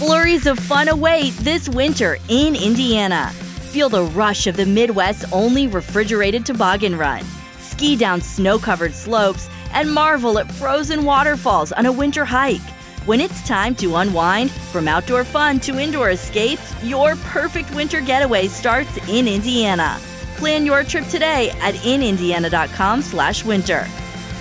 Flurries of fun await this winter in Indiana. Feel the rush of the Midwest's only refrigerated toboggan run. Ski down snow-covered slopes and marvel at frozen waterfalls on a winter hike. When it's time to unwind, from outdoor fun to indoor escapes, your perfect winter getaway starts in Indiana. Plan your trip today at inindiana.com/winter.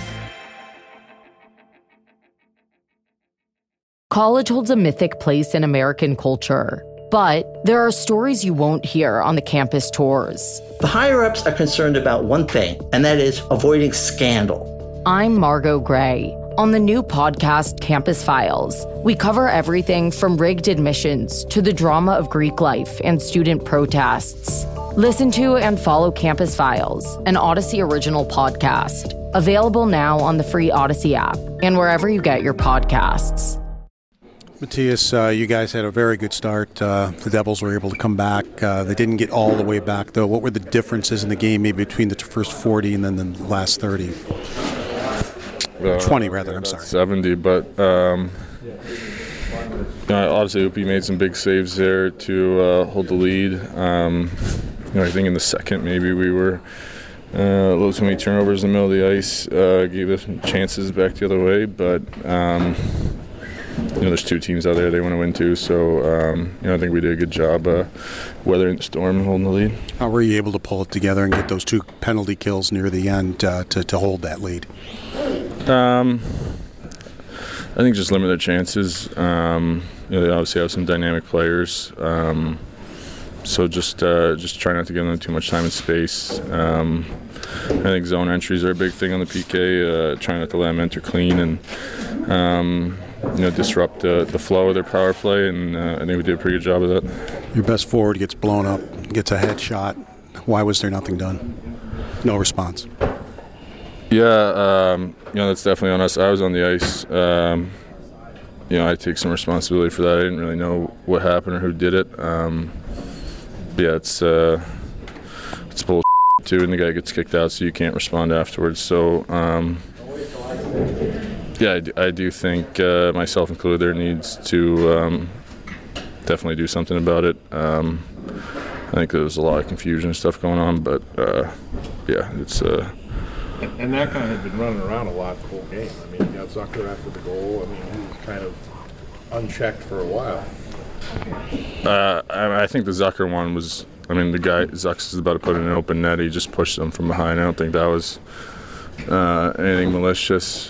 College holds a mythic place in American culture, but there are stories you won't hear on the campus tours. The higher-ups are concerned about one thing, and that is avoiding scandal. I'm Margot Gray. On the new podcast, Campus Files, we cover everything from rigged admissions to the drama of Greek life and student protests. Listen to and follow Campus Files, an Odyssey original podcast. Available now on the free Odyssey app and wherever you get your podcasts. Matthias, you guys had a very good start. The Devils were able to come back. They didn't get all the way back, though. What were the differences in the game, maybe between the first 40 and then the last 30? 20, rather, I'm sorry. 70, but obviously Upi made some big saves there to hold the lead. I think in the second maybe we were a little too many turnovers in the middle of the ice, gave us chances back the other way, but there's two teams out there they want to win too, so I think we did a good job weathering the storm and holding the lead. How were you able to pull it together and get those two penalty kills near the end to hold that lead? I think just limit their chances. They obviously have some dynamic players, so just try not to give them too much time and space. I think zone entries are a big thing on the PK. Try not to let them enter clean and disrupt the flow of their power play, and I think we did a pretty good job of that. Your best forward gets blown up, gets a headshot. Why was there nothing done? No response. Yeah, that's definitely on us. I was on the ice. I take some responsibility for that. I didn't really know what happened or who did it. It's bullshit too, and the guy gets kicked out, so you can't respond afterwards. So, I do think, myself included, there needs to definitely do something about it. I think there was a lot of confusion and stuff going on, but it's. And that kind of had been running around a lot the whole game. I mean, you got Zucker after the goal. I mean, he was kind of unchecked for a while. I think the Zucker one was, the guy, Zucks is about to put in an open net. He just pushed them from behind. I don't think that was anything malicious.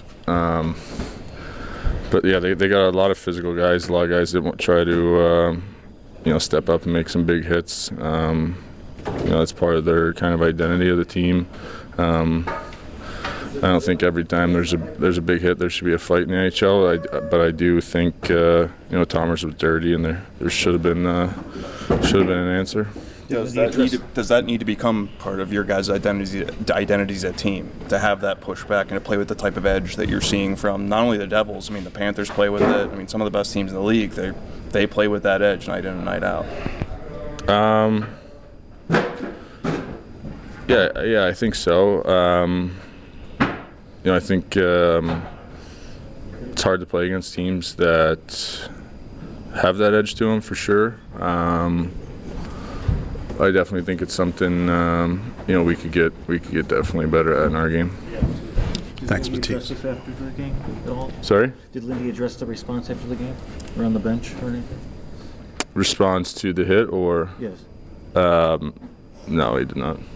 But yeah, they got a lot of physical guys. A lot of guys that try to, step up and make some big hits. That's part of their kind of identity of the team. I don't think every time there's a big hit there should be a fight in the NHL. But I do think Thomas was dirty, and there should have been an answer. Does that need to become part of your guys' identities as a team, to have that pushback and to play with the type of edge that you're seeing from not only the Devils? The Panthers play with it. Some of the best teams in the league, they play with that edge night in and night out. Yeah, I think so. I think it's hard to play against teams that have that edge to them for sure. I definitely think it's something we could get definitely better at in our game. Thanks, Did Lindy Matthias. address this after the game at all? Sorry? Did Lindy address the response after the game, or on the bench or anything? Response to the hit or? Yes. No, he did not.